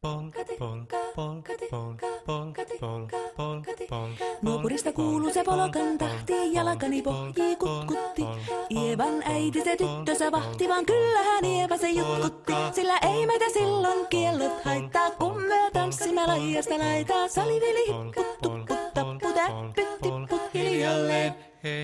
Nuopurista kuuluu se polokan tahti, jalkani pohjii kutkutti. Ievan äiti se tyttönsä vahti, vaan kyllähän Ieva se jutkutti. Sillä ei meitä silloin kiellot haittaa, kun me tanssimme laijasta laitaa. Saliveli hipput, tupput, tapput, äppyt, tipput hiljalleen.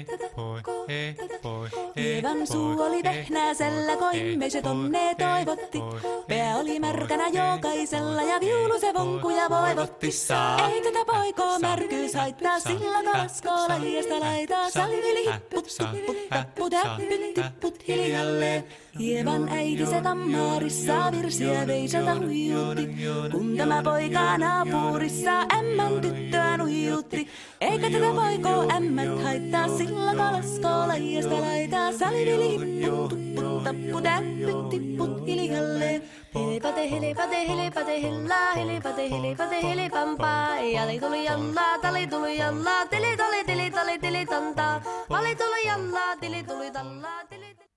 Ievan suu oli vehnäisellä, koimme se tonne toivotti. Pää oli märkänä jokaisella ja viulu se vonkuja voivotti. Ei tätä poikoo märkyys haittaa, sillä kalaskoo lajiasta laitaa. Saliveli hipput, tupput, tapput, äppyt, tipput hiljalleen. Ievan äiti se tammaarissa virsiä veisalta huijutti. Kun tämä poika naapurissa ämmän tyttöä nuijutti. Eikä tätä poikoo ämmät haittaa, sillä kalaskoo lajiasta laitaa. Saliveli hipput, tupput, tapput, äppyt, tipput hiljalleen. Helepate, helepate, helepate, hellaa, helepate, helepate, helepampaa. Jali tuli jallaa, tali tuli jallaa, tili tali, tili tali, tili tantaa. Vali tuli jallaa, tili tuli tallaa, tili tili.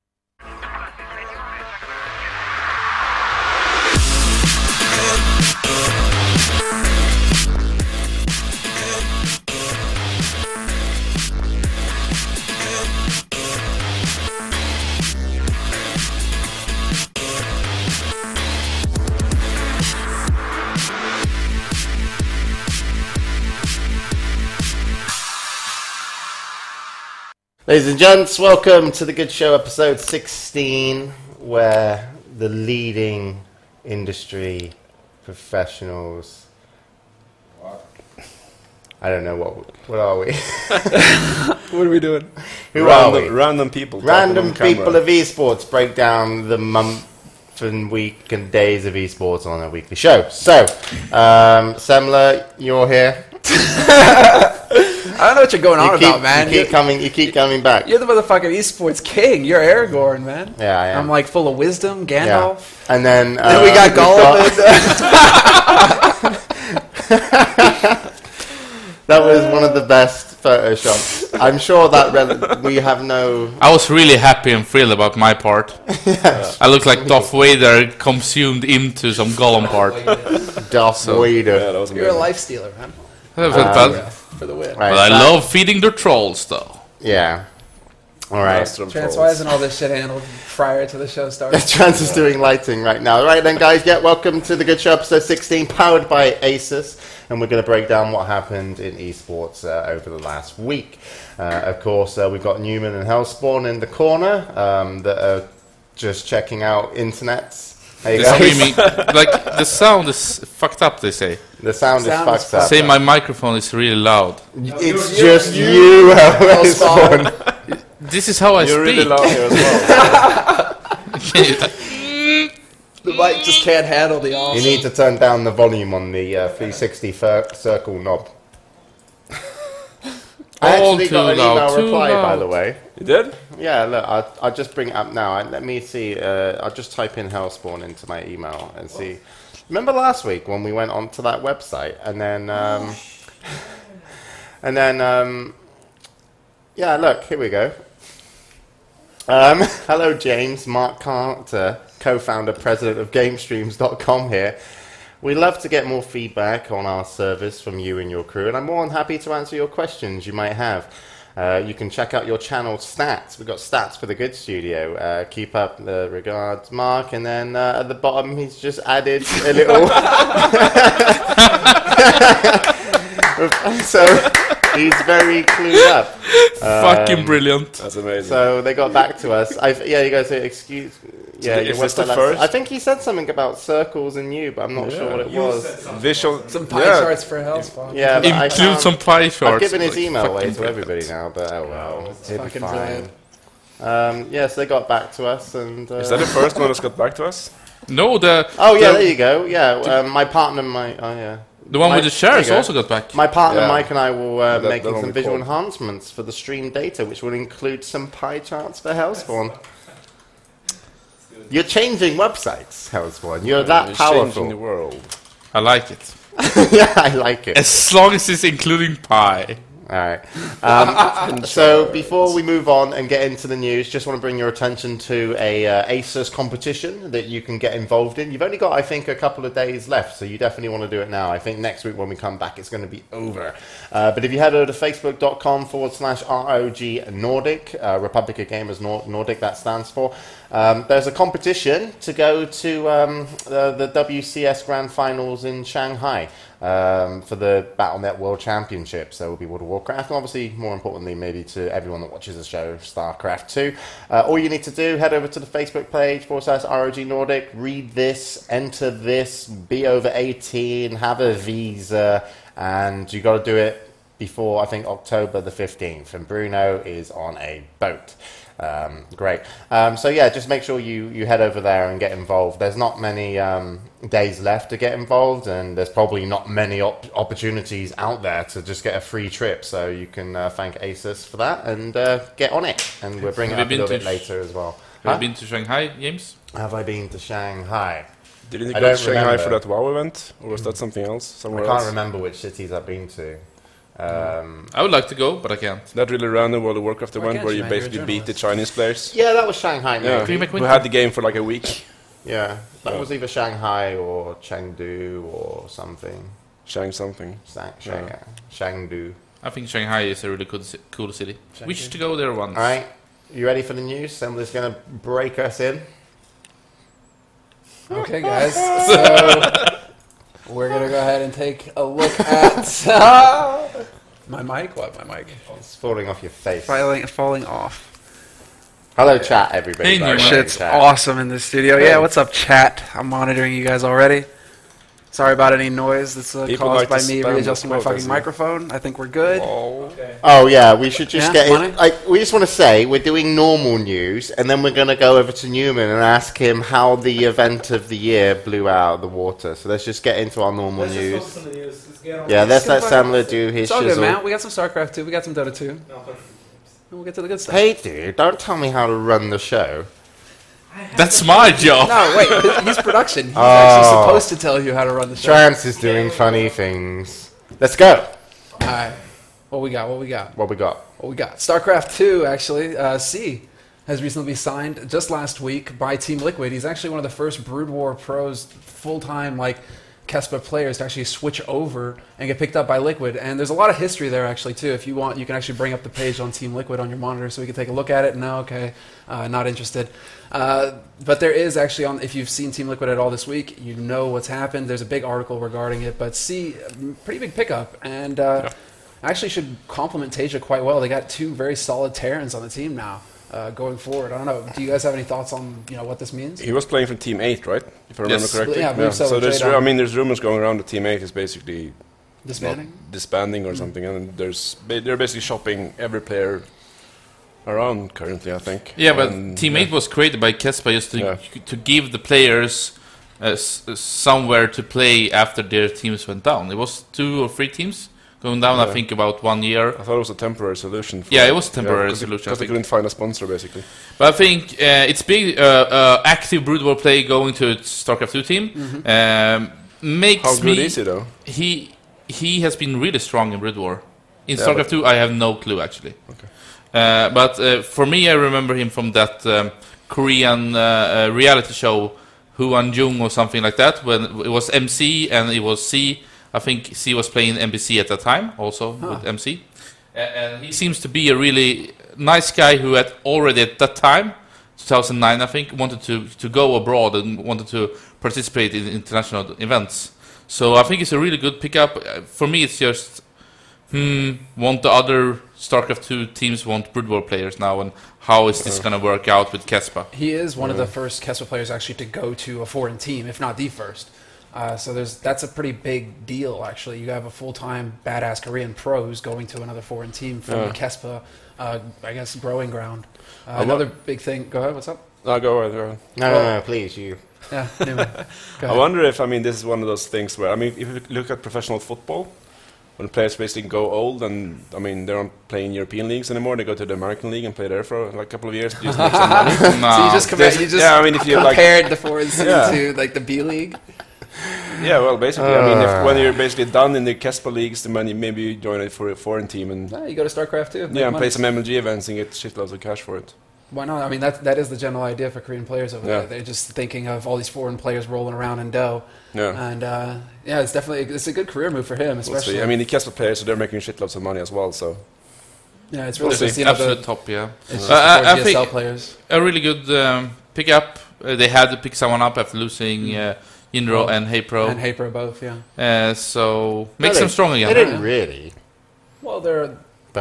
Ladies and gents, welcome to The Good Show, episode 16, where the leading industry professionals... I don't know, what are we? What are we doing? Who are we? Random people. Random people of esports break down the month and week and days of esports on a weekly show. So, Semler, you're here. I don't know what you're going on about, man. You keep coming back. You're the motherfucking esports king. You're Aragorn, man. Yeah, I am. I'm like full of wisdom, Gandalf. Yeah. And then we got Gollum. That was one of the best Photoshops. I'm sure that we have no... I was really happy and thrilled about my part. Yes. I look like Darth Vader consumed into some Gollum part. Darth Vader. Yeah, that was you're a life stealer, man. For the win. Right, but I love feeding the trolls, though. Yeah. All right. Trans, why isn't all this shit handled prior to the show starting? Trans is doing lighting right now. Right then, guys, welcome to The Good Show, episode 16, powered by Asus. And we're going to break down what happened in esports over the last week. Of course, we've got Newman and Hellspawn in the corner that are just checking out internets. Hey guys. Like, the sound is fucked up, they say. The sound is fucked up. Say my microphone is really loud. It's just you, Hellspawn. This is how I speak. You're really loud here as well. The mic just can't handle the awesome. You need to turn down the volume on the 360 circle knob. I actually got an email reply, by the way. You did? Yeah, look, I'll just bring it up now. Let me see. I'll just type in Hellspawn into my email and see. Remember last week when we went onto that website and then, yeah, look, here we go. Hello, James. Mark Carter, co-founder, president of GameStreams.com here. We'd love to get more feedback on our service from you and your crew, and I'm more than happy to answer your questions you might have. You can check out your channel stats. We've got stats for the Good Studio. Keep up the regards, Mark. And then at the bottom, he's just added a little... So he's very clued up. Fucking brilliant. That's amazing. So they got back to us. Yeah, you guys say, excuse... Yeah, is this the first? I think he said something about circles and you, but I'm not sure what it was. Visual... Some pie charts for Hellspawn. Yeah, but include some pie charts. I've given his email away to everybody now, but oh well. It'll be fine. Yes, they got back to us, and... Is that the first one that's got back to us? No, there you go. Yeah, my partner, the one with the shares also got back. My partner Mike and I will making some visual enhancements for the stream data, which will include some pie charts for Hellspawn. You're changing websites, Hellspawn. You're that powerful. Changing the world. I like it. Yeah, I like it. As long as it's including pie. All right. So before we move on and get into the news, just want to bring your attention to a ASUS competition that you can get involved in. You've only got, I think, a couple of days left, so you definitely want to do it now. I think next week when we come back, it's going to be over. But if you head over to facebook.com/ROG Nordic, Republic of Gamers Nordic, that stands for, there's a competition to go to the WCS Grand Finals in Shanghai. For the Battle.net World Championships. There will be World of Warcraft, and obviously, more importantly, maybe to everyone that watches the show, StarCraft 2. All you need to do, head over to the Facebook page, /ROG Nordic, read this, enter this, be over 18, have a visa, and you got to do it before, I think, October the 15th, and Bruno is on a boat. Great. So yeah, just make sure you head over there and get involved. There's not many days left to get involved, and there's probably not many opportunities out there to just get a free trip. So you can thank ASUS for that and get on it. And we'll bring it up a little bit later as well. Have you been to Shanghai, James? Have I been to Shanghai? Didn't you go to Shanghai for that WoW event, or was that something else? Somewhere else? I can't remember which cities I've been to. I would like to go, but I can't. That really random World of Warcraft event where you basically beat the Chinese players. Yeah, that was Shanghai. Yeah. We had the game for like a week. Yeah, that was either Shanghai or Chengdu or something. Something. Chengdu. I think Shanghai is a really cool city. We should go there once. All right, you ready for the news? Somebody's going to break us in. Okay, guys. So we're going to go ahead and take a look at my mic. What, my mic? It's falling off your face. Falling off. Hello, chat, everybody. Hey, shit's awesome in the studio. Yeah, what's up, chat? I'm monitoring you guys already. Sorry about any noise that's caused by me readjusting my fucking microphone. I think we're good. Oh yeah, we should just get in. We just want to say we're doing normal news, and then we're going to go over to Newman and ask him how the event of the year blew out of the water. So let's just get into our normal news. Let's let Samler do his shizzle. It's all good, man. We got some StarCraft 2. We got some Dota 2. We'll get to the good stuff. Hey, dude, don't tell me how to run the show. That's my job. No, wait, he's production. He's actually supposed to tell you how to run the show. Trance is doing funny things. Let's go. All right. What we got? StarCraft 2, actually. C has recently been signed just last week by Team Liquid. He's actually one of the first Brood War pros, full-time, Kespa players to actually switch over and get picked up by Liquid. And there's a lot of history there, actually, too. If you want, you can actually bring up the page on Team Liquid on your monitor so we can take a look at it. No, okay, not interested. But there is actually, if you've seen Team Liquid at all this week, you know what's happened. There's a big article regarding it. But C, pretty big pickup. And actually should complement Tasia quite well. They got two very solid Terrans on the team now. Going forward, I don't know. Do you guys have any thoughts on what this means? He was playing for Team 8, right? If I remember correctly. Yeah, I believe so. So there's rumors going around that Team 8 is basically disbanding or something, and they're basically shopping every player around currently, I think. Yeah, but Team 8 was created by Kespa just to give the players somewhere to play after their teams went down. It was 2 or 3 teams going down, I think, about 1 year. I thought it was a temporary solution. It was a temporary solution. Because they couldn't find a sponsor, basically. But I think it's big active Brood War play going to its StarCraft 2 team. Makes How good is he, though? He has been really strong in Brood War. In StarCraft 2, I have no clue, actually. Okay. But for me, I remember him from that Korean reality show, Hwang Jung or something like that, when it was MC and it was C. I think C was playing NBC at that time, also with MC. And he seems to be a really nice guy who had already at that time, 2009 I think, wanted to go abroad and wanted to participate in international events. So I think it's a really good pickup. For me, it's just, want the other StarCraft 2 teams want Brood War players now, and how is this going to work out with Kespa? He is one of the first Kespa players actually to go to a foreign team, if not the first. So that's a pretty big deal, actually. You have a full-time badass Korean pro who's going to another foreign team from the Kespa, I guess, growing ground. Another big thing. Go ahead. What's up? No, go ahead. No, please, you. Yeah. Anyway, I wonder if this is one of those things where if you look at professional football, when players basically go old and they aren't playing European leagues anymore, they go to the American League and play there for a couple of years to just make some money. So you just compared the foreign scene to the B League. Yeah, well, basically, I mean, when you're basically done in the Kespa leagues, then maybe you join it for a foreign team and you go to StarCraft too. and play some MLG events and get shitloads of cash for it. Why not? I mean, that is the general idea for Korean players over there. They're just thinking of all these foreign players rolling around in dough. Yeah. And it's a good career move for him, especially. We'll see. I mean, the Kespa players, so they're making shitloads of money as well. So. Yeah, it's really just absolute top. Yeah. It's just I think players. A really good pickup. They had to pick someone up after losing Inro and Hey-Pro. And Hey-Pro both, yeah. So makes them strong again. They didn't really. Well, they're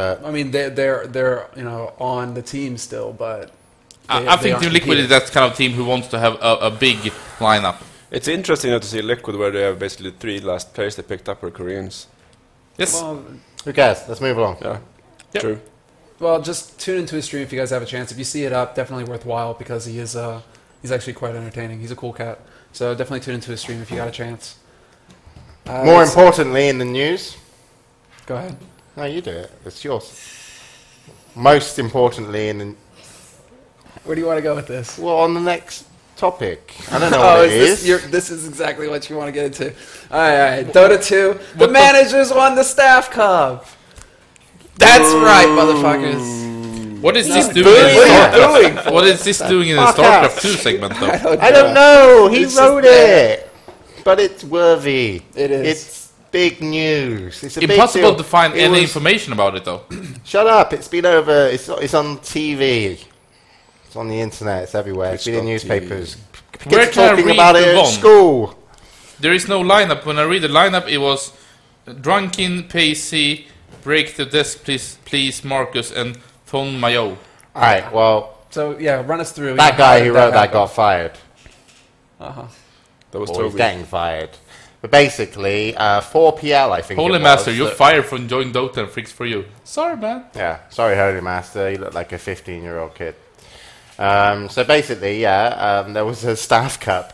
on the team still, but I think Team Liquid is that kind of team who wants to have a big lineup. It's interesting to see Liquid where they have basically 3 last players they picked up were Koreans. Yes. Well, who cares? Let's move along. Yeah. Yep. True. Well, just tune into his stream if you guys have a chance. If you see it up, definitely worthwhile because he's actually quite entertaining. He's a cool cat. So definitely tune into his stream if you got a chance. More importantly in the news... Go ahead. No, you do it. It's yours. Most importantly in the... Where do you want to go with this? Well, on the next topic. I don't know what it is. This is exactly what you want to get into. All right. Dota 2. The managers won the staff cup. That's right, motherfuckers. What is this doing in StarCraft? What is this doing in the StarCraft 2 segment, though? I don't know. He wrote it. But it's worthy. It is. It's big news. It's a impossible big deal. to find any information about it, though. Shut up. It's been over. It's on TV. It's on the internet. It's everywhere. It's been in newspapers. Where Kids can I talking read about it the at one? school. There is no lineup. When I read the lineup, it was Drunken, Pacey, Break the Desk, please, Marcus, and Thon Mayo. All right. Well. So yeah, run us through. That guy who wrote that got fired. That was Or he's getting fired. But basically, 4PL, I think. Holy Master, you're fired from Join Dota and Freaks for You. Sorry, man. Yeah, sorry, Holy Master. You look like a 15-year-old kid. So basically, there was a staff cup,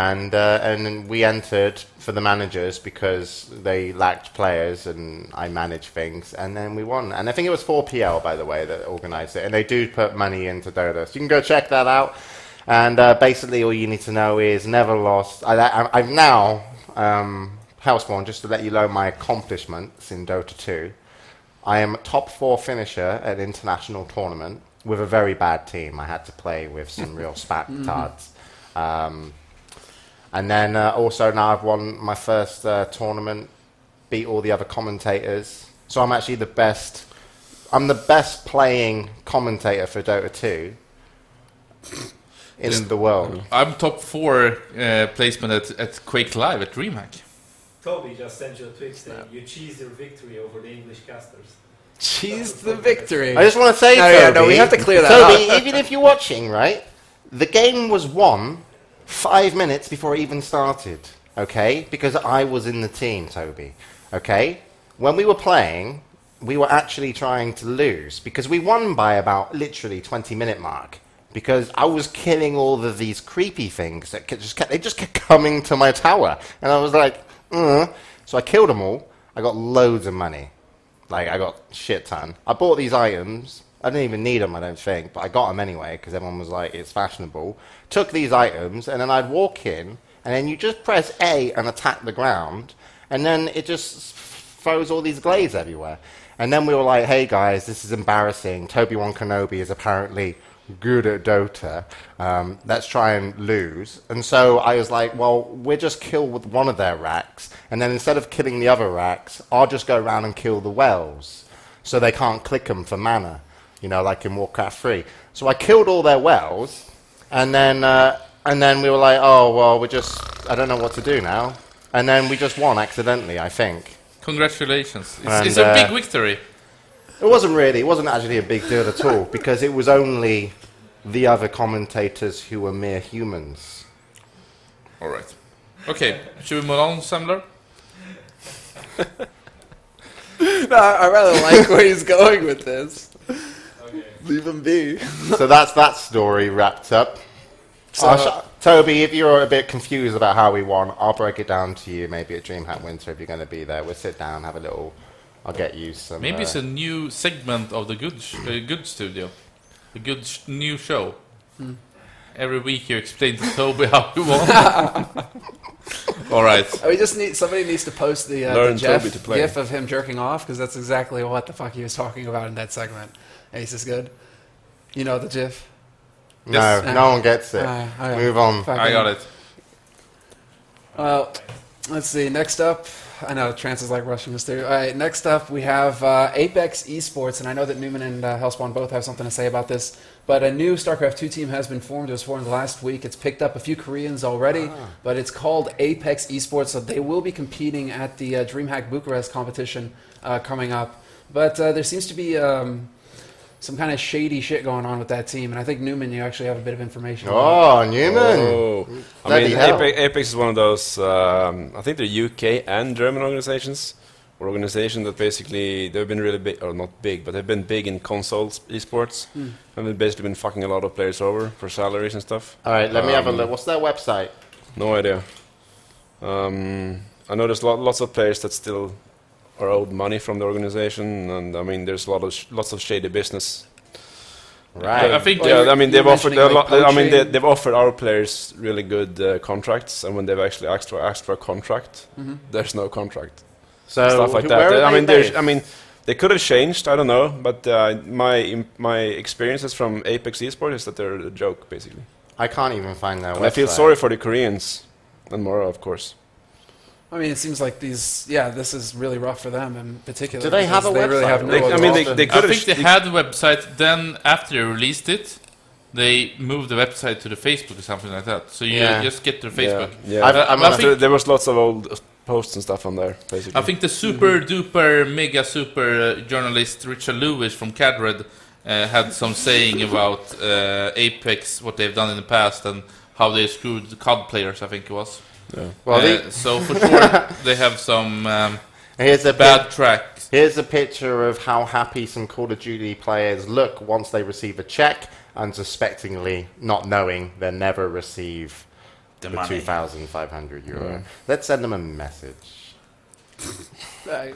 and we entered for the managers because they lacked players, and I managed things, and then we won. And I think it was 4PL, by the way, that organised it, and they do put money into Dota, so you can go check that out. And basically, all you need to know is never lost. I've now, Hellspawn, just to let you know my accomplishments in Dota 2. I am top 4 finisher at an international tournament with a very bad team. I had to play with some real spat-tards. And then also now I've won my first tournament, beat all the other commentators. So I'm actually the best. I'm the best playing commentator for Dota 2 in the world. I'm top 4 placement at Quake Live at DreamHack. Toby just sent you a tweet saying you cheesed your victory over the English casters. Cheese the victory. I just want to say, Toby, we have to clear that Toby, up. even if you're watching, right, the game was won 5 minutes before it even started, okay? Because I was in the team, Toby, okay? When we were playing, we were actually trying to lose because we won by about literally 20-minute mark because I was killing all of these creepy things that they just kept coming to my tower. And I was like, So I killed them all. I got loads of money. Like, I got shit ton. I bought these items. I didn't even need them, I don't think, but I got them anyway because everyone was like, it's fashionable. Took these items, and then I'd walk in, and then you just press A and attack the ground, and then it just throws all these glaives everywhere. And then we were like, hey guys, this is embarrassing. Toby-Wan Kenobi is apparently good at Dota. Let's try and lose. And so I was like, well, we'll just kill with one of their racks, and then instead of killing the other racks, I'll just go around and kill the wells, so they can't click them for mana, like in Warcraft 3. So I killed all their wells, and then we were like, oh, well, I don't know what to do now. And then we just won accidentally, I think. Congratulations. It's a big victory. It wasn't really. It wasn't actually a big deal at all, because it was only the other commentators who were mere humans. All right. Okay, should we move on, Samler? No, I rather like where he's going with this. Okay. Leave him be. So that's that story wrapped up. So, Toby, if you're a bit confused about how we won, I'll break it down to you maybe at DreamHack Winter if you're going to be there. We'll sit down, have a little... I'll get you some... Maybe it's a new segment of the Good Studio. A good new show. every week you explain to Toby how you won. All right. We just need somebody needs to post the Jeff gif of him jerking off because that's exactly what the fuck he was talking about in that segment. Ace is good. You know the gif? No, no one gets it. Move on. I got it. Well, let's see. Next up, I know Trance is like rushing us through. All right, next up we have Apex Esports, and I know that Newman and Hellspawn both have something to say about this. But a new StarCraft 2 team has been formed. It was formed last week. It's picked up a few Koreans already, but it's called Apex Esports. So they will be competing at the DreamHack Bucharest competition coming up. But there seems to be some kind of shady shit going on with that team, and I think Newman, you actually have a bit of information. Oh, Newman! Oh. I mean, Apex is one of those. I think they're UK and German organizations. Or organization that basically they've been really big, or not big, but they've been big in consoles esports, and they've basically been fucking a lot of players over for salaries and stuff. All right, let me have a look. What's their website? No idea. I know there's lots of players that still are owed money from the organization, and I mean there's lots of shady business. Right. I think. I mean they've offered. Like I mean they've offered our players really good contracts, and when they've actually asked for a contract, there's no contract. So Stuff like that. I mean, they could have changed. I don't know, but my experiences from Apex Esports is that they're a joke, basically. I can't even find their website. I feel sorry for the Koreans and Mora, of course. I mean, it seems like this is really rough for them in particular. Do they have a website? Really have no they could. I think they had a website. Then after they released it, they moved the website to the Facebook or something like that. So you just get their Facebook. Yeah. There was lots of old posts and stuff on there, basically. I think the super duper mega super journalist Richard Lewis from CADRED had some saying about Apex, what they've done in the past, and how they screwed the COD players, I think it was. Yeah. Well, so for sure they have some bad tracks. Here's a picture of how happy some Call of Duty players look once they receive a check, unsuspectingly not knowing they'll never receive the 2,500 euro. Yeah. Let's send them a message. Right.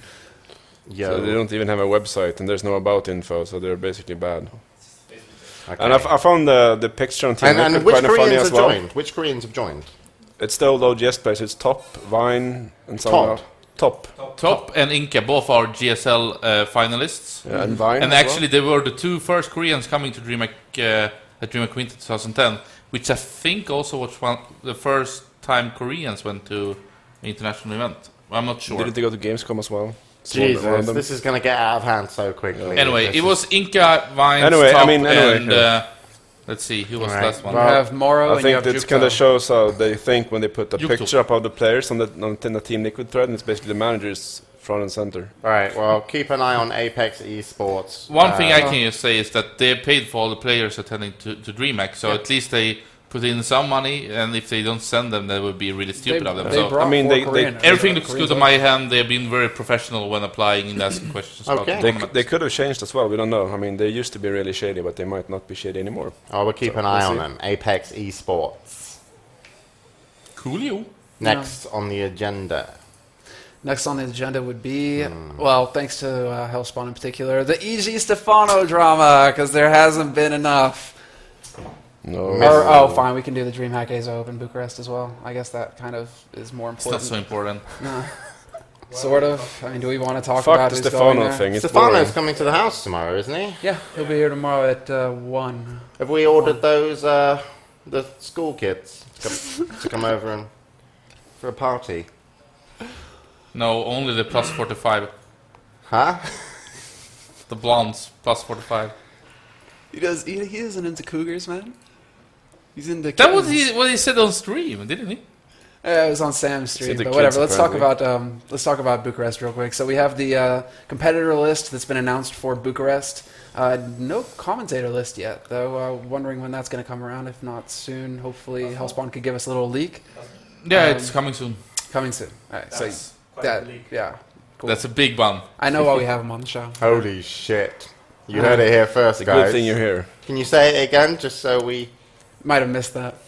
Yo. So they don't even have a website, and there's no about info, so they're basically bad. Okay. And I found the picture on Team and Liquid which kind of funny Koreans as have well. joined? Which Koreans have joined? It's the old OGS players. It's Top, Vine, and some Top and Inca both are GSL finalists. Yeah, and Vine. And actually, they were the two first Koreans coming to DreamHack at DreamHack Winter 2010, which I think also was the first time Koreans went to an international event. I'm not sure. Didn't they go to Gamescom as well? Jesus, this is going to get out of hand so quickly. Anyway, it was Inca, Vine, Top, and let's see, who was the last one? You have Moro, I think that kind of shows how they think when they put the picture up of the players on the Team Liquid thread, and it's basically the managers front and center. All right, well, keep an eye on Apex Esports. One thing I can just say is that they paid for all the players attending to DreamHack, so at least they put in some money, and if they don't send them, that would be really stupid of them. So I mean, everything looks good on my hand. They've been very professional when applying and asking questions. Okay. They could have changed as well. We don't know. I mean, they used to be really shady, but they might not be shady anymore. Oh, we'll keep an eye on them. Apex Esports. Coolio. Next on the agenda. Next on the agenda would be, well, thanks to Hellspawn in particular, the E.G. Stefano drama, because there hasn't been enough. No. Fine, we can do the DreamHack Asia Open Bucharest as well. I guess that kind of is more important. It's not so important. No. Sort of. I mean, do we want to talk Fuck about the who's Stefano going there? thing. It's Stefano's boring. coming to the house tomorrow, isn't he? Yeah, he'll be here tomorrow at 1. Have we ordered those, the school kids to come over and for a party? No, only the plus 45. Huh? The blondes, plus 45. He isn't into cougars, man. He's into That was what he said on stream, didn't he? It was on Sam's stream, the but whatever. kids, Let's talk about Bucharest real quick. So we have the competitor list that's been announced for Bucharest. No commentator list yet, though. Wondering when that's going to come around. If not soon, hopefully Hellspawn could give us a little leak. Yeah, it's coming soon. Coming soon. All right, That's quite that a leak. yeah, cool. That's a big one. I know why we have him on the show. Holy shit. You heard it here first, guys. Good thing you're here. Can you say it again, just so we... Might have missed that.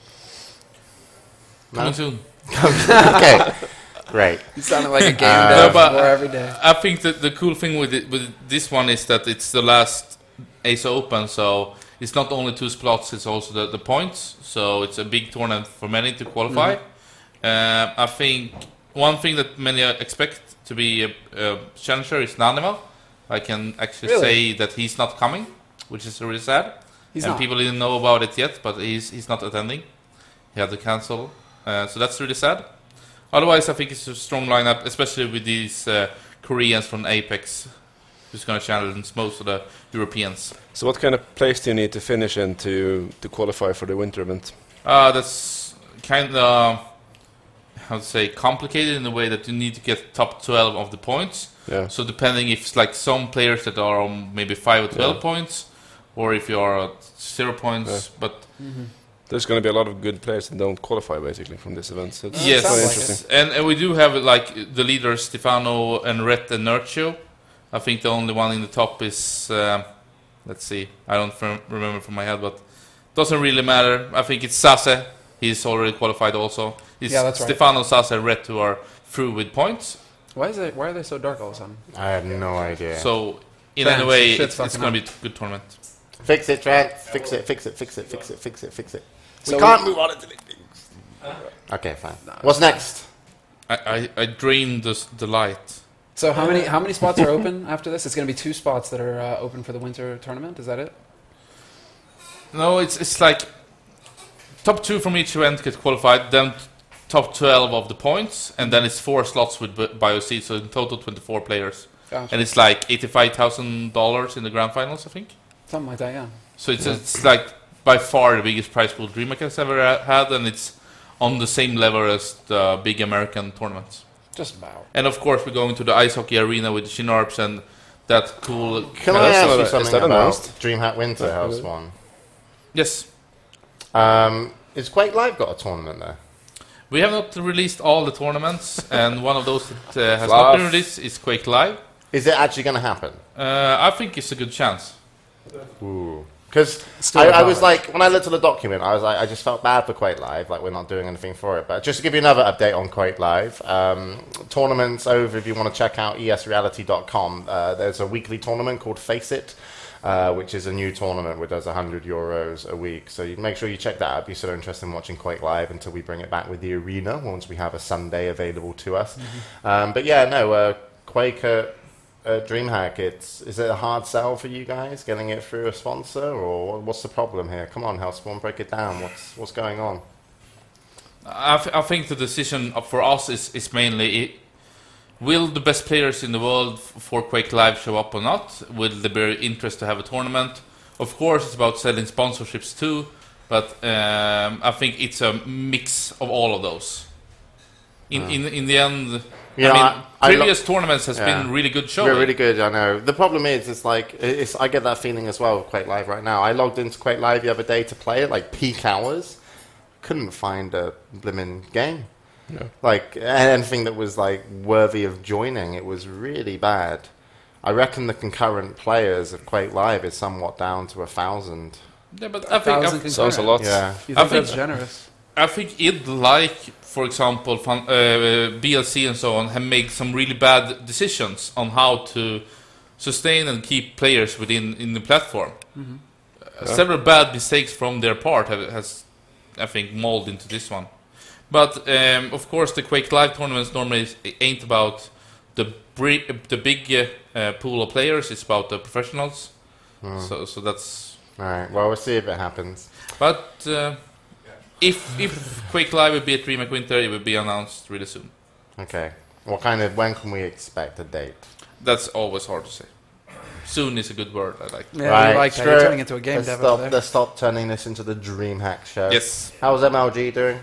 Coming soon. Okay, great. You sounded like a game dev but more every day. I think that the cool thing with this one is that it's the last Ace Open, so it's not only 2 slots, it's also the points. So it's a big tournament for many to qualify. I think one thing that many expect to be a challenger is Nanimal. I can actually say that he's not coming, which is really sad. People didn't know about it yet, but he's not attending. He had to cancel. So that's really sad. Otherwise, I think it's a strong lineup, especially with these Koreans from Apex, who's going to challenge most of the Europeans. So what kind of place do you need to finish in to qualify for the winter event? That's kind of, how to say, complicated in the way that you need to get top 12 of the points. Yeah. So depending if it's like some players that are on maybe 5 or 12 points, or if you are at 0 points, but... There's going to be a lot of good players that don't qualify, basically, from this event. So it's yes, quite interesting. And we do have like the leaders Stefano and Rhett and Nurcho. I think the only one in the top is, let's see, I don't remember from my head, but doesn't really matter. I think it's Sase. He's already qualified also. It's that's right. Stefano, Sase, and Rhett who are through with points. Why are they so dark all of a sudden? I have no idea. So in any way, it's going to be a good tournament. Fix it, Trent. Fix it. So we can't move on into the things. Okay, fine. What's next? I drained the light. So how many spots are open after this? It's going to be 2 spots that are open for the winter tournament. Is that it? No, it's like top 2 from each event get qualified, then top 12 of the points, and then it's 4 slots with BioC, so in total 24 players. Gotcha. And it's like $85,000 in the grand finals, I think. Something like that, yeah. So it's like by far the biggest prize pool DreamHack has ever had, and it's on the same level as the big American tournaments. Just about. And of course, we're going to the ice hockey arena with Shinarps and that cool. Can I ask you something about DreamHack Winter House one? Yes. Is Quake Live got a tournament there? We have not released all the tournaments, and one of those that has not been released is Quake Live. Is it actually going to happen? I think it's a good chance. Ooh. Because I was like, when I looked at the document, I was like, I just felt bad for Quake Live, like we're not doing anything for it. But just to give you another update on Quake Live, tournaments over, if you want to check out esreality.com, there's a weekly tournament called Face It, which is a new tournament which does €100 a week. So you make sure you check that out if you're still interested in watching Quake Live until we bring it back with the arena, once we have a Sunday available to us. But yeah, no, Quake... DreamHack, is it a hard sell for you guys getting it through a sponsor, or what's the problem here? Come on, Hellspawn, break it down. What's going on? I think the decision for us is mainly will the best players in the world for Quake Live show up or not? Will there be interest to have a tournament? Of course, it's about selling sponsorships too, but I think it's a mix of all of those. In the end. Yeah, previous tournaments has been really good showing. Yeah, really good, I know. The problem is, I get that feeling as well with Quake Live right now. I logged into Quake Live the other day to play it, like peak hours. Couldn't find a blimmin' game. No. Like, anything that was, like, worthy of joining. It was really bad. I reckon the concurrent players of Quake Live is somewhat down to 1,000. Yeah, but I think... Sounds a lot. Yeah. You think that's generous? I think it, like, for example, BLC and so on, have made some really bad decisions on how to sustain and keep players in the platform. Several bad mistakes from their part has, I think, molded into this one. But, of course, the Quake Live tournaments normally ain't about the big pool of players, it's about the professionals. So that's... Alright, well, we'll see if it happens. But... If Quake Live would be at DreamHack Winter, it would be announced really soon. Okay. When can we expect a date? That's always hard to say. Soon is a good word, I like. Yeah, right. Like that. You're turning into a game dev. Let's stop turning this into the DreamHack show. Yes. How's MLG doing?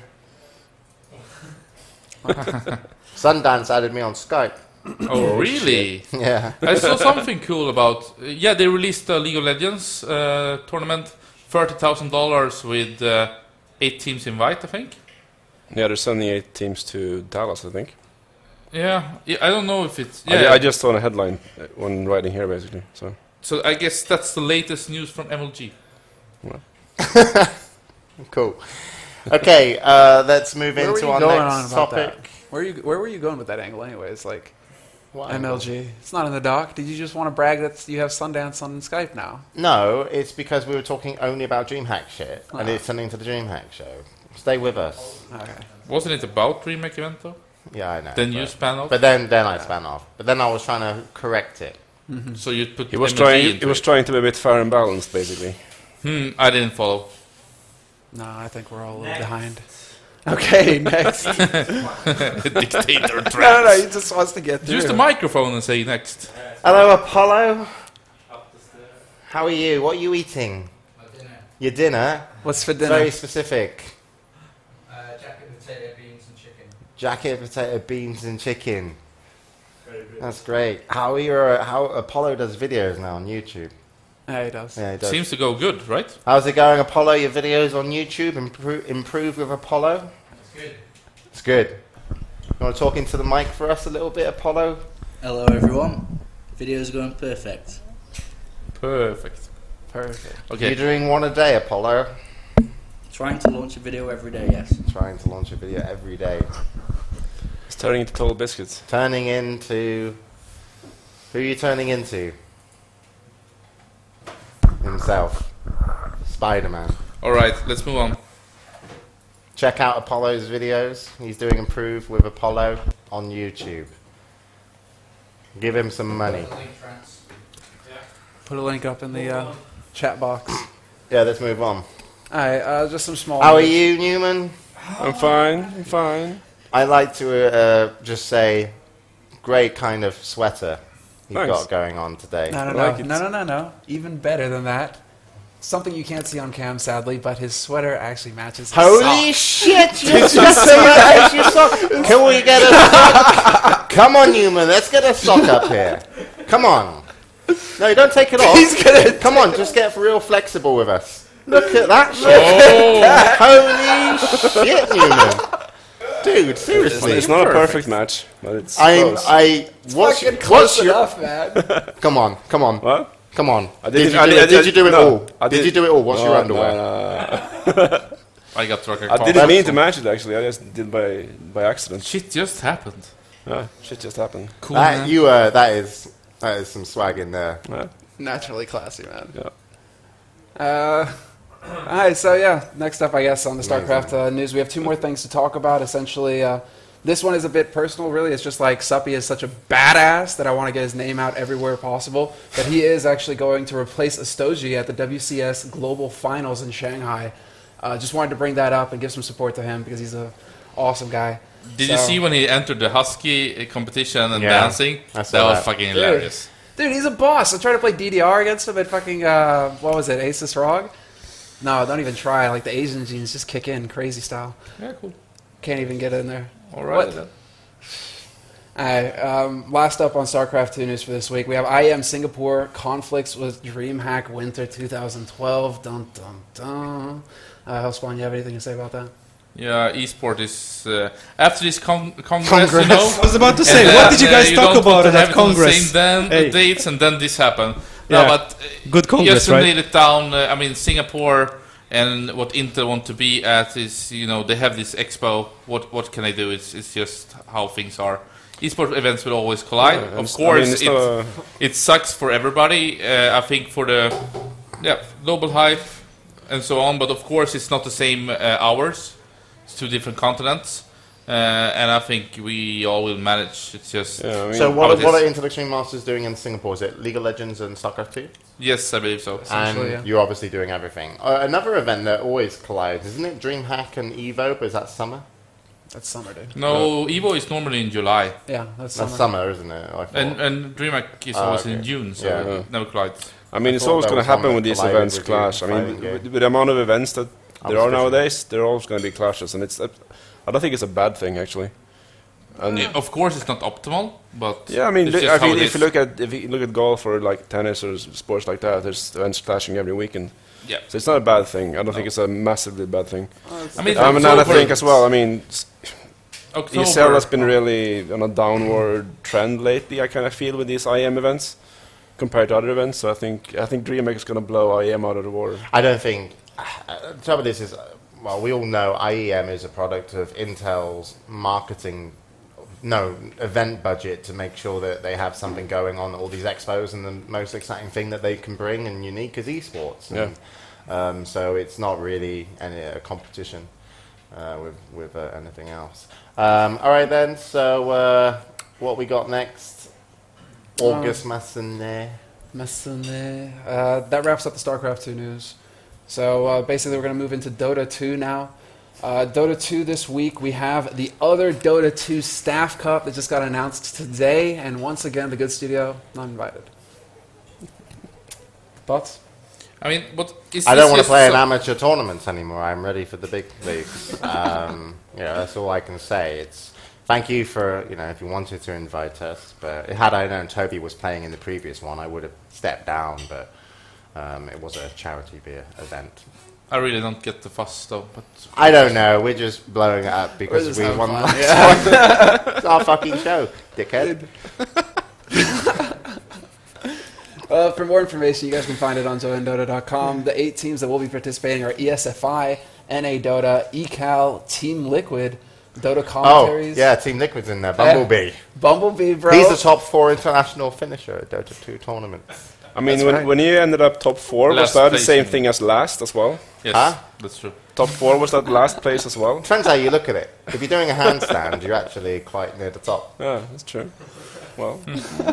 Sundance added me on Skype. Oh, really? Yeah. I saw something cool about... they released the League of Legends tournament. $30,000 with... 8 teams invite, I think. Yeah, they're sending 8 teams to Dallas, I think. Yeah, I don't know if it's... I just saw a headline when writing here, basically. So I guess that's the latest news from MLG. Well. Cool. Okay, let's move into our next topic. Where were you going with that angle, anyways? Like, What MLG. It's not in the doc. Did you just want to brag that you have Sundance on Skype now? No, it's because we were talking only about DreamHack shit, and it's turning into the DreamHack show. Stay with us. Okay. Wasn't it about DreamHack event though? Yeah, I know. Then you span off. But then I span off. But then I was trying to correct it. So you put. He was MLG trying to be a bit fair and balanced, basically. I didn't follow. No, I think we're all a little behind. Okay, next. Dictator tracks. No, he just wants to get through. Use the microphone and say next. Hello, Apollo. How are you? What are you eating? My dinner. Your dinner? What's for dinner? Very specific. Jacket potato, beans and chicken. Jacket, potato, beans, and chicken. Very good. That's great. How Apollo does videos now on YouTube? Yeah, he does. Yeah, he does. Seems to go good, right? How's it going, Apollo? Your videos on YouTube improve with Apollo? It's good. It's good. You want to talk into the mic for us a little bit, Apollo? Hello everyone. Video's going perfect. Perfect. Okay. You're doing one a day, Apollo? Trying to launch a video every day, yes. Trying to launch a video every day. It's turning into Total Biscuits. Turning into... Who are you turning into? Himself. Spider-Man. Alright, let's move on. Check out Apollo's videos. He's doing Improve with Apollo on YouTube. Give him some money. Put a link up in the chat box. Yeah, let's move on. Alright, just some small... How are you, Newman? I'm fine. I'd like to just say, great kind of sweater you've Thanks. got going on today. No. Even better than that. Something you can't see on cam, sadly, but his sweater actually matches his Holy sock. shit! You just say that your sock. Can we get a sock? Come on, Newman. Let's get a sock up here. Come on. No, don't take it off. He's gonna Come on, just get real flexible with us. Look at that shit. Holy shit, Newman. Dude, seriously. It's not a perfect match, but it's What's Close your... enough, man. Come on. What? Come on. Did you do it all? Did you do it all? What's your No, underwear? no. I got struck. I didn't mean to match it, actually. I just did by accident. Shit just happened. Yeah, shit just happened. Cool, man. That is some swag in there. Yeah. Naturally classy, man. Yeah. Alright, so yeah, next up, I guess, on the StarCraft news, we have two more things to talk about. Essentially, this one is a bit personal, really. It's just like Suppy is such a badass that I want to get his name out everywhere possible. But he is actually going to replace Astoji at the WCS Global Finals in Shanghai. Just wanted to bring that up and give some support to him because he's an awesome guy. Did you see when he entered the Husky competition and dancing? I That saw was that. fucking hilarious. Dude, he's a boss. I tried to play DDR against him at fucking, what was it, Asus ROG? No, don't even try. Like, the Asian genes just kick in, crazy style. Yeah, cool. Can't even get in there. Alright. What? Alright, last up on StarCraft 2 news for this week, we have IEM Singapore conflicts with DreamHack Winter 2012. Dun dun dun. Hellspawn, you have anything to say about that? Yeah, esport is after this congress, Congress. you know. I was about to say, and, what did you guys talk don't want about to at have it on the Congress? same Hey. dates, and then this happened. Yeah. No, but Good Congress, just to right? nail it down. I mean, Singapore and what Intel want to be at is, you know, they have this expo. What can they do? It's just how things are. Esport events will always collide. Yeah, of course, I mean, it sucks for everybody. I think for the global hype and so on. But of course, it's not the same hours. It's two different continents, and I think we all will manage. It's just Yeah, I mean, So how what it are is. Intel Extreme Masters doing in Singapore? Is it League of Legends and StarCraft 2? Yes, I believe so. Essentially, And you're obviously doing everything. Another event that always collides, isn't it? DreamHack and EVO, but is that summer? That's summer, dude. No, Evo is normally in July, Yeah, that's That's summer. summer, isn't it? I thought. and DreamHack is Oh, always okay. in June, so Yeah. it never collides. I mean, it's thought always that going to was one happen that when these collided events with the clash. I mean, fighting game. with the amount of events that I there was are fishing. nowadays, there are always going to be clashes, and it's. I don't think it's a bad thing, actually. And Of course, it's not optimal, but yeah, I mean, it's just how it if is. you look at golf or like tennis or sports like that, there's events clashing every weekend. Yeah. So it's not a bad thing. I don't think it's a massively bad thing. I mean, And I October- think as well. I mean, October, ESL has been really on a downward trend lately. I kind of feel with these IEM events compared to other events. So I think DreamHack is going to blow IEM out of the water. I don't think... the trouble is, well, we all know IEM is a product of Intel's marketing event budget to make sure that they have something going on at all these expos, and the most exciting thing that they can bring and unique is esports. And, so it's not really a competition with anything else. All right then. So what we got next? August Massenet. That wraps up the StarCraft 2 news. So basically, we're going to move into Dota 2 now. Dota 2 this week, we have the other Dota 2 Staff Cup that just got announced today, and once again, the Good Studio, not invited. Thoughts? I mean, what is I don't want to play in amateur tournaments anymore. I'm ready for the big leagues. That's all I can say. Thank you for, if you wanted to invite us, but had I known Toby was playing in the previous one, I would have stepped down, but it was a charity beer event. I really don't get the fuss, though. But I don't know. We're just blowing it up because we won last one. It's our fucking show, dickhead. For more information, you guys can find it on ZoandDota.com. The 8 teams that will be participating are ESFI, NA Dota, ECAL, Team Liquid, Dota commentaries. Oh, yeah, Team Liquid's in there. Bumblebee. Bumblebee, bro. He's the top 4 international finisher at Dota 2 tournaments. I mean, when you ended up top 4, was that the same thing as last as well? Yes, that's true. Top 4, was that last place as well? Depends how you look at it. If you're doing a handstand, you're actually quite near the top. Yeah, that's true. Well.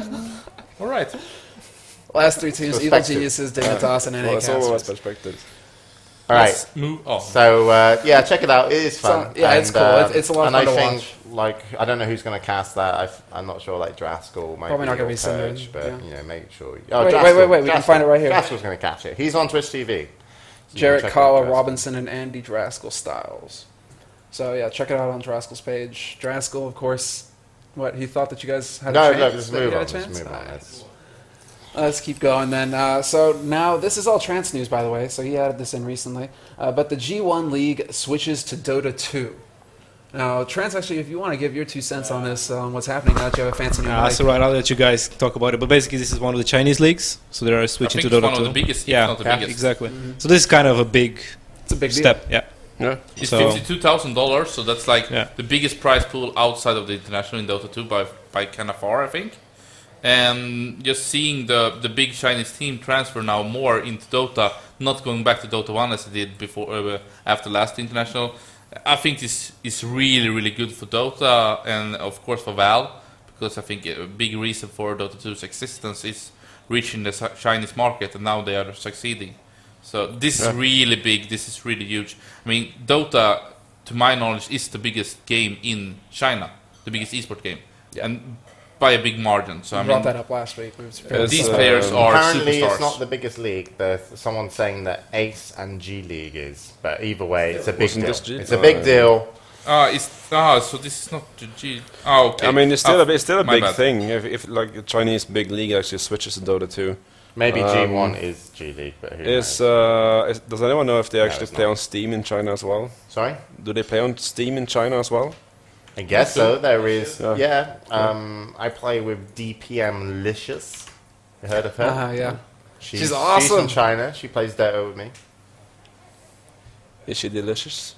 All right. Last 3 teams, Evil Geniuses, Dignitas, and NA That's all Casters. perspectives. All right. Let's move on. So, check it out. It is fun. It's cool. It's a lot of fun to watch. I don't know who's going to cast that. I'm not sure, Draskell might Probably be not going to be Purge, Cinder. but, make sure. Wait. We can find it right here. Draskell's going to catch it. He's on Twitch TV. So Jarrett Kawa, Robinson, and Andy Draskell Styles. So, check it out on Draskell's page. Draskell, of course, he thought that you guys had a chance? No, just move on. Let's keep going then. So now, this is all Trance news, by the way, so he added this in recently. But the G1 League switches to Dota 2. Now, Trance, actually, if you want to give your 2 cents on this, on what's happening now that you have a fancy new mic. That's all right, I'll let you guys talk about it. But basically, this is one of the Chinese leagues, so they are switching to Dota 2. One of the biggest, not the biggest. Exactly. So this is kind of a big step. Deal. Yeah. It's $52,000, so that's the biggest prize pool outside of the international in Dota 2 by kind of far, I think. And just seeing the big Chinese team transfer now more into Dota, not going back to Dota 1 as it did before after last international, I think this is really, really good for Dota and of course for Valve, because I think a big reason for Dota 2's existence is reaching the Chinese market, and now they are succeeding. So this is really big. This is really huge. I mean, Dota, to my knowledge, is the biggest game in China, the biggest esport game, and by a big margin. So brought that up last week. These players are apparently superstars. It's not the biggest league. There's someone saying that Ace and G League is, but either way, it's a big deal. It's a big deal. So this is not the G. Oh, okay. I mean, it's still a big thing. If like a Chinese big league actually switches to Dota 2. Maybe G1 is G League, but who knows? Does anyone know if they actually play on Steam in China as well? Sorry? Do they play on Steam in China as well? I guess so. There is. I play with DPM Licious. You heard of her? Yeah. She's awesome. She's from China. She plays Dota with me. Is she delicious?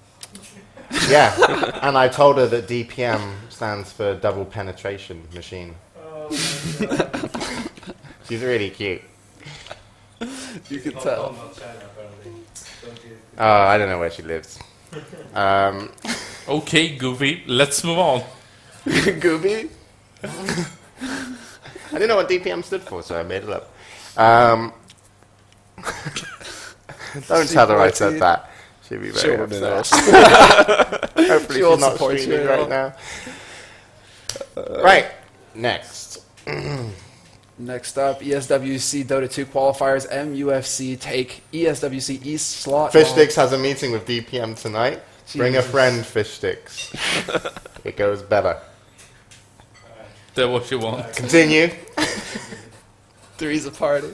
Yeah. And I told her that DPM stands for Double Penetration Machine. She's really cute. You can tell. I don't know where she lives. Okay, Goofy, let's move on. Goofy? I didn't know what DPM stood for, so I made it up. Don't tell her I said that. She'd be very upset. Hopefully she's not streaming right now. Right, next. Next up, ESWC Dota 2 qualifiers. MUFC take ESWC East slot. Fishsticks has a meeting with DPM tonight. Bring a friend, Fishsticks. It goes better. That's what you want. Continue. Three's a party.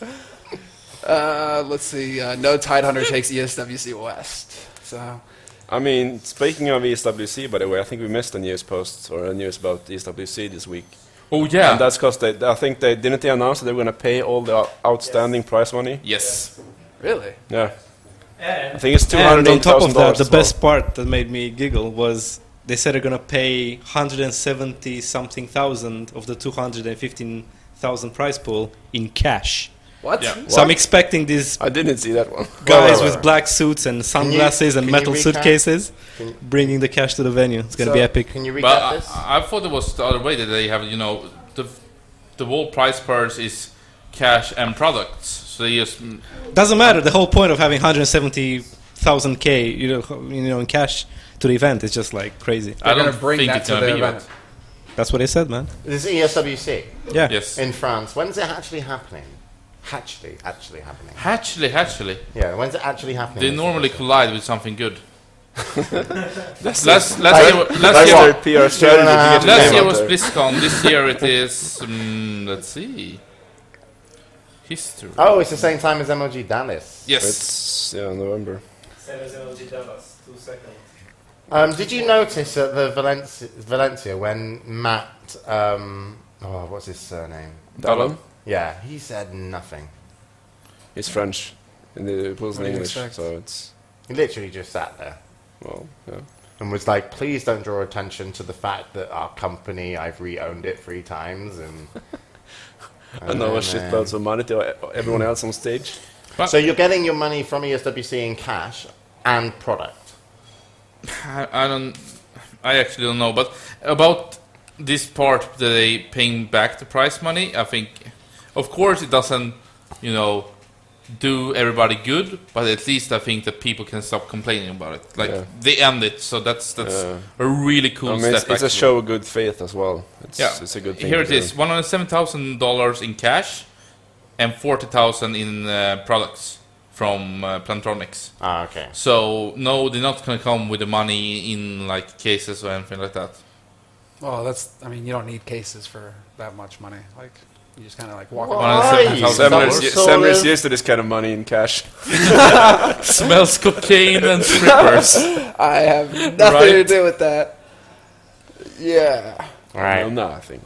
Let's see. No Tidehunter takes ESWC West. So, I mean, speaking of ESWC, by the way, I think we missed a news post or a news about ESWC this week. Oh yeah, and that's because I think they announce that they were going to pay all the outstanding prize money. Yes. Really? Yeah. I think it's $280,000. And on top of that, the best part that made me giggle was they said they're gonna pay 170 something thousand of the 215,000 prize pool in cash. What? Yeah. So I'm expecting these I didn't see that one. guys with black suits and sunglasses and can you metal recap? suitcases Can you- bringing the cash to the venue. It's gonna be epic. Can you recap But this? I thought it was the other way, that they have, the whole prize purse is cash and products. So they just Doesn't matter. The whole point of having 170,000 K, in cash to the event is just like crazy. I gonna don't bring think that it's to gonna the be event. that. That's what they said, man. This is ESWC Yeah. Yes. in France. When's it actually happening? Actually happening. Hatchley. Yeah, when's it actually happening? They normally collide with something good. That's Last that's year their PR strategy. to get last the year name was out there. BlizzCon. This year it is. Let's see. History. Oh, it's the same time as MLG Dallas. Yes. It's November. Same as LG Dallas, 2 seconds. Did you notice at the Valencia when Matt, what's his surname? Dallon? Yeah, he said nothing. He's French. And it was in What do you English, expect? so it's He literally just sat there well, yeah. and was like, "Please don't draw attention to the fact that our company, I've re-owned it 3 times." And I know a shitloads of money to everyone else on stage. So you're getting your money from ESWC in cash and product. I actually don't know, but about this part that they paying back the prize money, I think, of course, it doesn't, do everybody good, but at least I think that people can stop complaining about it. Like they end it, so that's a really cool step. It's a actually. show of good faith as well. It's a good thing. Here to it is: do. $107,000 in cash and 40,000 in products from Plantronics. Ah, okay. So no, they're not going to come with the money in like cases or anything like that. Oh, you don't need cases for that much money. Like, you just kind of like walk Why? Semler is used to this kind of money in cash. Smells cocaine and strippers. I have nothing to do with that. Yeah. All right. No, nothing.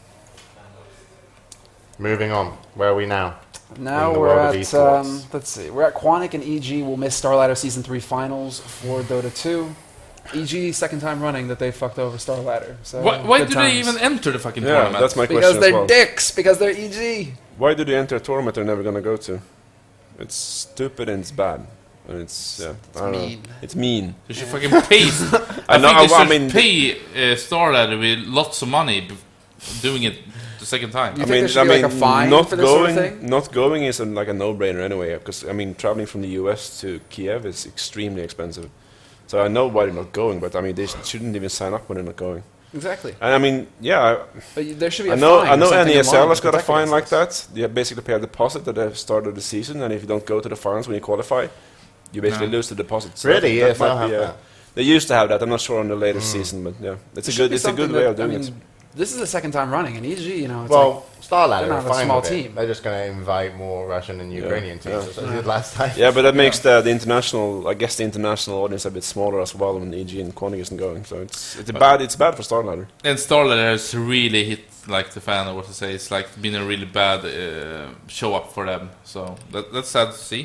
Moving on. Where are we now? Now In the we're world of at, esports. let's see, we're at Quantic and EG will miss Starladder Season 3 finals for Dota 2. EG, second time running that they fucked over Starladder. So Why good do they times. even enter the fucking Yeah, tournament? that's my Because question as they're well. dicks, because they're EG. Why do they enter a tournament they're never going to go to? It's stupid and it's bad. And it's I don't mean. know. It's mean. They should fucking pay. I know, think they I should mean- pay Starladder with lots of money doing it the second time. You think there should be like a fine not for this going, sort of thing? not going is like a no-brainer anyway. Because traveling from the US to Kiev is extremely expensive. So I know why they're not going, but they shouldn't even sign up when they're not going. Exactly. And But there should be a I know fine. or something in NESL line has to got a protect fine like against that. You basically pay a deposit at the start of the season, and if you don't go to the finals when you qualify, you basically lose the deposit. So I Really? think that ESL might have be that? They used to have that. I'm not sure on the latest season, but yeah, It it's should a be good something way that- of doing it. This is the second time running, and EG, it's Well, Starladder they're are not a fine small with it. team. They're just going to invite more Russian and Ukrainian teams, as they did last time. Yeah, but that makes the international, I guess, the international audience a bit smaller as well when EG and Quantic isn't going. So it's bad for Starladder. And Starladder has really hit like the fan, or what to say. It's like been a really bad show up for them. So that's sad to see.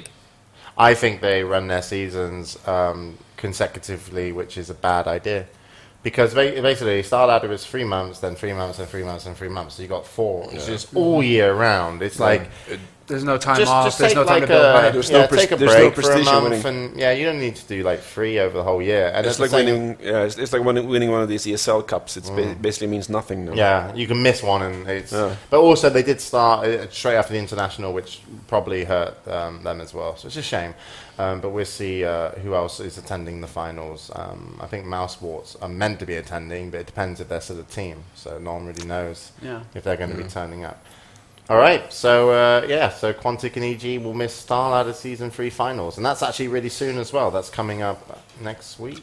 I think they run their seasons consecutively, which is a bad idea. Because basically, Starladder is 3 months, then 3 months, and 3 months, and 3 months. So you got 4. It's just all year round. It's like there's no time just off. There's take no time like to build hype. take a there's break no for a prestige in month, winning. and you don't need to do like 3 over the whole year. And It's like winning. Yeah, it's like winning one of these ESL cups. It's basically means nothing. No? Yeah, you can miss one, and it's. But also, they did start straight after the international, which probably hurt them as well. So it's a shame. But we'll see who else is attending the finals. I think Mousesports are meant to be attending, but it depends if they're still a team. So no one really knows if they're going to be turning up. All right, so so Quantic and EG will miss Starladder Season 3 finals, and that's actually really soon as well. That's coming up next week.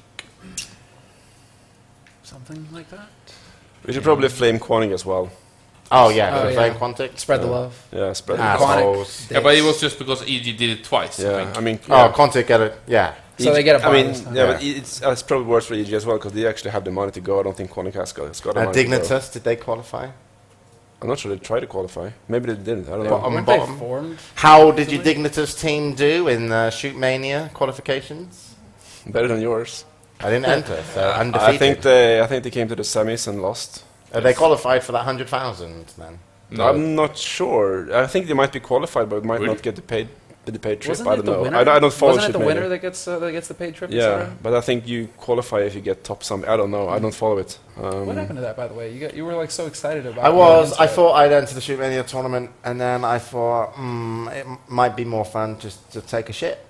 Something like that. We should probably flame Quantic as well. Oh yeah, Oh, so yeah. Quantic. Spread the love. Yeah, spread the Assholes. Yeah, but it was just because EG did it twice. Yeah, I think. Oh, Quantic get it. Yeah. So they get a bonus. but it's probably worse for EG as well because they actually have the money to go. I don't think Quantic has got the money to go. Dignitas, did they qualify? I'm not sure they tried to qualify. Maybe they didn't. I don't know. On Weren't bottom. they formed? How did your Dignitas team do in Shoot Mania qualifications? Better than yours. I didn't enter, so undefeated. I think they came to the semis and lost. They qualified for that 100,000 then. No. I'm not sure. I think they might be qualified, but might not get the paid trip. Wasn't I it don't the know. winner? I don't follow Wasn't it the Shipmania. winner that gets the paid trip? Yeah, but I think you qualify if you get top something. I don't know. I don't follow it. What happened to that, by the way? You were like so excited about. I thought I'd enter the Shootmania tournament, and then I thought it might be more fun just to take a shit.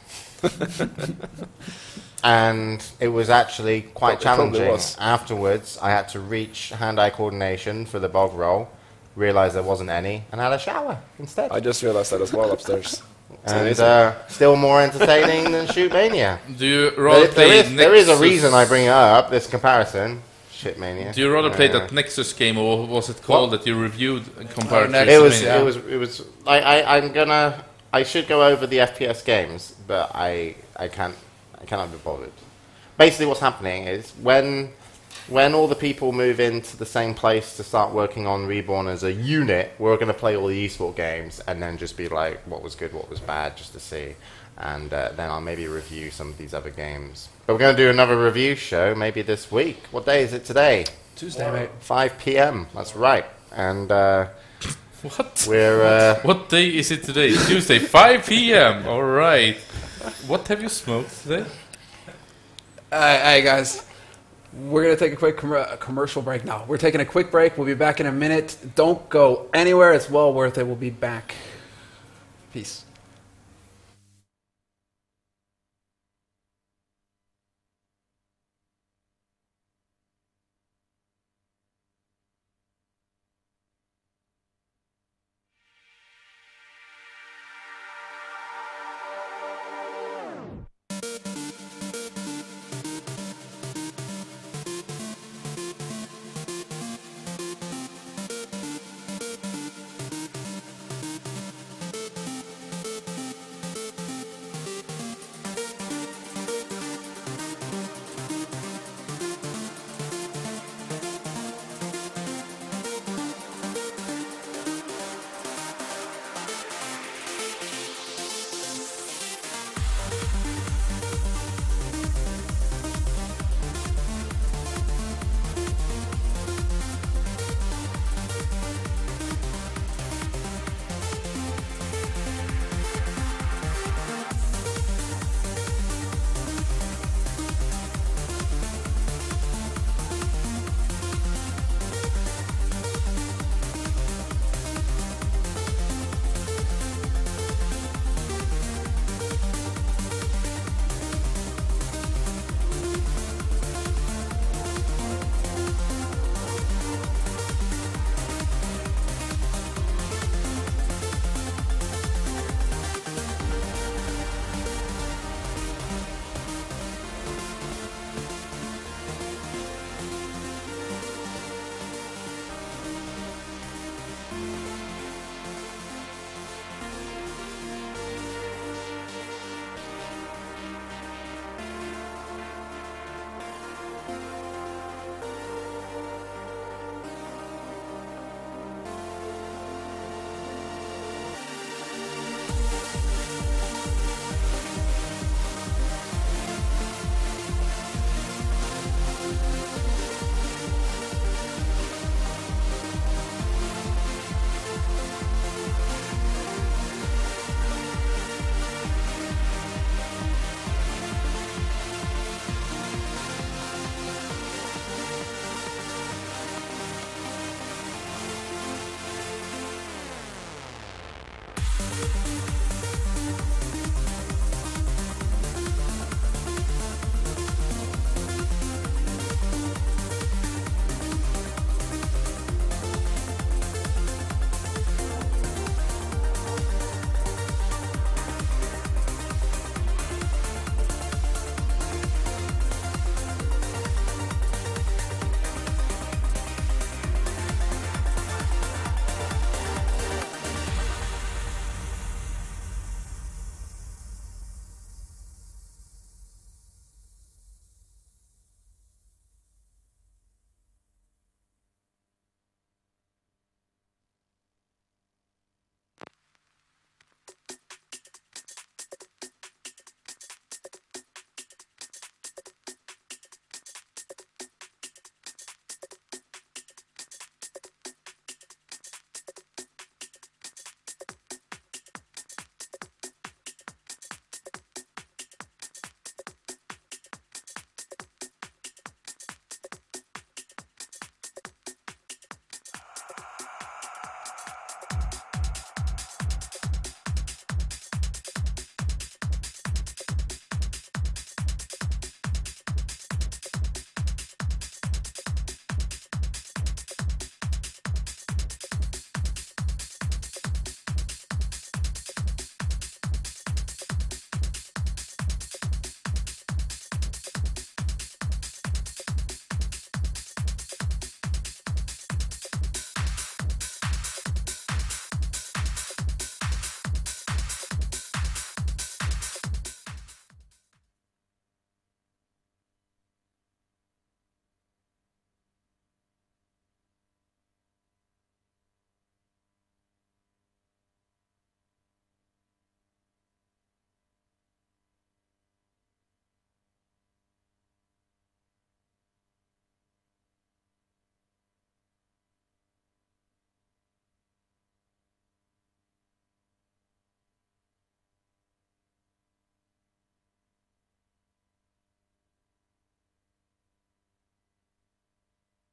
And it was actually quite Probably challenging. was. Afterwards, I had to reach hand-eye coordination for the bog roll, realised there wasn't any, and had a shower instead. I just realized that as well upstairs. And still more entertaining than Shootmania. Do you rather But play there is a Nexus- reason I bring it up, this comparison. Shitmania. Do you rather play that Nexus game, or what was it called that you reviewed compared to It was. Shipmania? It was. I should go over the FPS games, but I cannot be bothered. Basically, what's happening is when all the people move into the same place to start working on Reborn as a unit, we're going to play all the esport games and then just be like, what was good, what was bad, just to see. And then I'll maybe review some of these other games. But we're going to do another review show maybe this week. What day is it today? Tuesday, mate. 5 p.m. That's right. And What? we're... What day is it today? Tuesday, 5 p.m. All right. What have you smoked today? Hey guys, we're gonna take a quick commercial break now. We're taking a quick break. We'll be back in a minute. Don't go anywhere. It's well worth it. We'll be back. Peace.